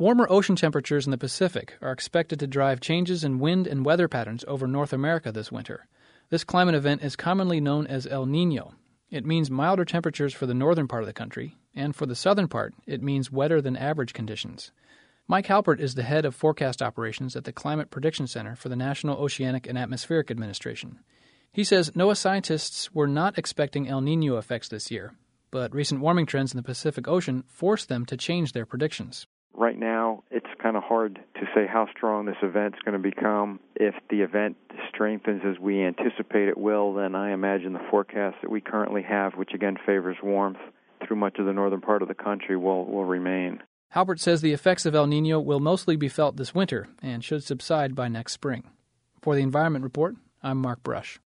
Warmer ocean temperatures in the Pacific are expected to drive changes in wind and weather patterns over North America this winter. This climate event is commonly known as El Niño. It means milder temperatures for the northern part of the country, and for the southern part, it means wetter than average conditions. Mike Halpert is the head of forecast operations at the Climate Prediction Center for the National Oceanic and Atmospheric Administration. He says NOAA scientists were not expecting El Niño effects this year, but recent warming trends in the Pacific Ocean forced them to change their predictions. Right now, it's kind of hard to say how strong this event's going to become. If the event strengthens as we anticipate it will, then I imagine the forecast that we currently have, which again favors warmth through much of the northern part of the country, will remain. Halpert says the effects of El Niño will mostly be felt this winter and should subside by next spring. For the Environment Report, I'm Mark Brush.